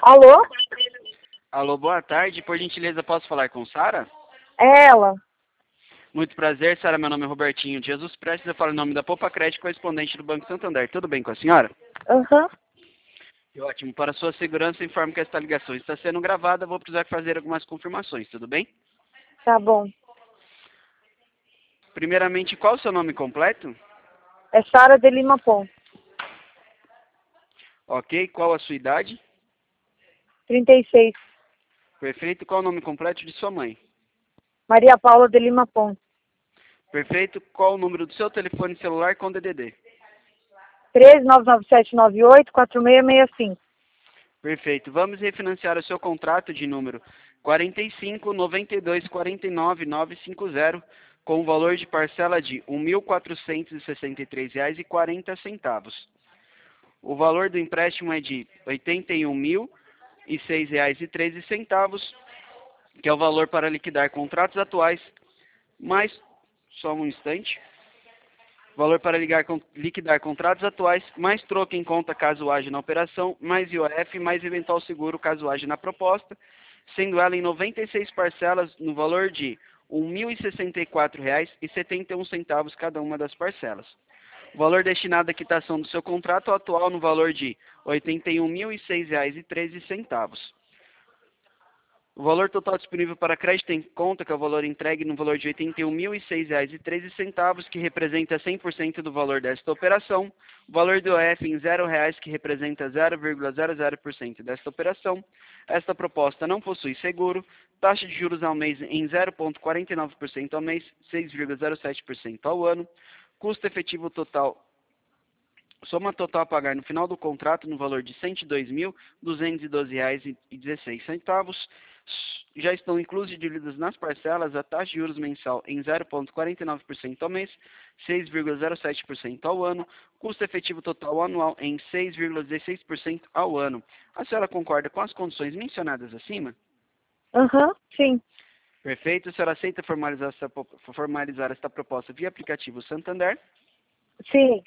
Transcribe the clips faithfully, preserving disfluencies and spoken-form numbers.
Alô? Alô, boa tarde. Por gentileza, posso falar com Sara? É ela. Muito prazer, Sara. Meu nome é Robertinho de Jesus Prestes. Eu falo em nome da Poupa Crédito, correspondente do Banco Santander. Tudo bem com a senhora? Aham. Que ótimo. Para sua segurança, informo que esta ligação está sendo gravada. Vou precisar fazer algumas confirmações, tudo bem? Tá bom. Primeiramente, qual o seu nome completo? É Sara de Lima Ponte. Ok. Qual a sua idade? trinta e seis. Perfeito. Qual o nome completo de sua mãe? Maria Paula de Lima Ponte. Perfeito. Qual o número do seu telefone celular com D D D? três nove nove sete nove oito quatro seis seis cinco. Perfeito. Vamos refinanciar o seu contrato de número quarenta e cinco, noventa e dois, quarenta e nove, novecentos e cinquenta com o valor de parcela de um mil quatrocentos e sessenta e três reais e quarenta centavos. O valor do empréstimo é de oitenta e um mil e seis reais e treze centavos, que é o valor para liquidar contratos atuais, mais só um instante. Valor para ligar, liquidar contratos atuais, mais troco em conta caso haja na operação, mais I O F, mais eventual seguro caso haja na proposta, sendo ela em noventa e seis parcelas no valor de um mil e sessenta e quatro reais e setenta e um centavos cada uma das parcelas. O valor destinado à quitação do seu contrato atual no valor de oitenta e um mil e seis reais e treze centavos. O valor total disponível para crédito em conta, que é o valor entregue no valor de oitenta e um mil e seis reais e treze centavos, que representa cem por cento do valor desta operação. O valor do I O F em zero reais, que representa zero vírgula zero zero por cento desta operação. Esta proposta não possui seguro. Taxa de juros ao mês em zero vírgula quarenta e nove por cento ao mês, seis vírgula zero sete por cento ao ano. Custo efetivo total. Soma total a pagar no final do contrato no valor de cento e dois mil, duzentos e doze reais e dezesseis centavos. Já estão inclusos e divididos nas parcelas a taxa de juros mensal em zero vírgula quarenta e nove por cento ao mês, seis vírgula zero sete por cento ao ano, custo efetivo total anual em seis vírgula dezesseis por cento ao ano. A senhora concorda com as condições mencionadas acima? Aham, sim. Perfeito. A senhora aceita formalizar esta, formalizar esta proposta via aplicativo Santander? Sim.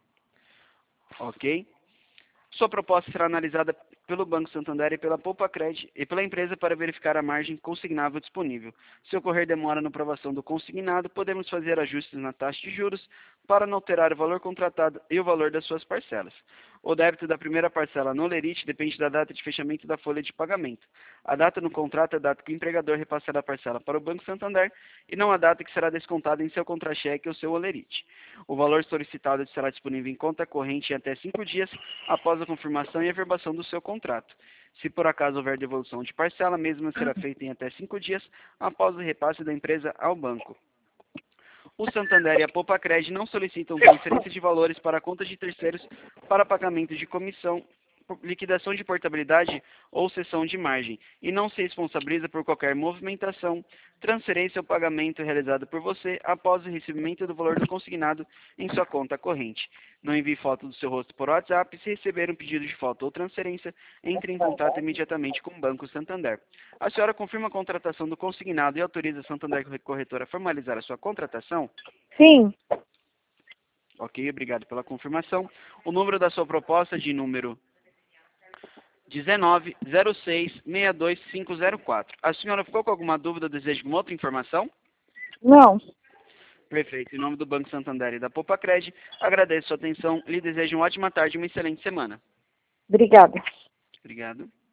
Ok. Sua proposta será analisada pelo Banco Santander e pela Poupa Crédito e pela empresa para verificar a margem consignável disponível. Se ocorrer demora na aprovação do consignado, podemos fazer ajustes na taxa de juros para não alterar o valor contratado e o valor das suas parcelas. O débito da primeira parcela no Lerite depende da data de fechamento da folha de pagamento. A data no contrato é a data que o empregador repassará a parcela para o Banco Santander e não a data que será descontada em seu contra-cheque ou seu Olerite. O valor solicitado será disponível em conta corrente em até cinco dias após a confirmação e averbação do seu contrato. Se por acaso houver devolução de parcela, a mesma será feita em até cinco dias após o repasse da empresa ao banco. O Santander e a Poupa Crédito não solicitam transferência de valores para contas de terceiros para pagamento de comissão, liquidação de portabilidade ou cessão de margem, e não se responsabiliza por qualquer movimentação, transferência ou pagamento realizado por você após o recebimento do valor do consignado em sua conta corrente. Não envie foto do seu rosto por WhatsApp. Se receber um pedido de foto ou transferência, entre em contato imediatamente com o Banco Santander. A senhora confirma a contratação do consignado e autoriza a Santander Corretora a formalizar a sua contratação? Sim. Ok, obrigado pela confirmação. O número da sua proposta de número dezenove, zero seis, seis dois cinco zero quatro. A senhora ficou com alguma dúvida ou deseja alguma outra informação? Não. Perfeito. Em nome do Banco Santander e da Poupa Crédito, agradeço a sua atenção e lhe desejo uma ótima tarde e uma excelente semana. Obrigada. Obrigado.